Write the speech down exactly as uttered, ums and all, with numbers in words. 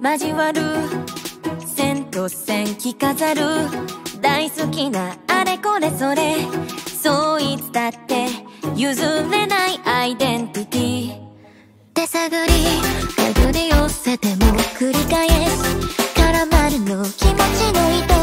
交わる線と線着飾る大好きなあれこれそれそういつだって譲れないアイデンティティ手探り手繰り寄せても繰り返し絡まるの気持ちの糸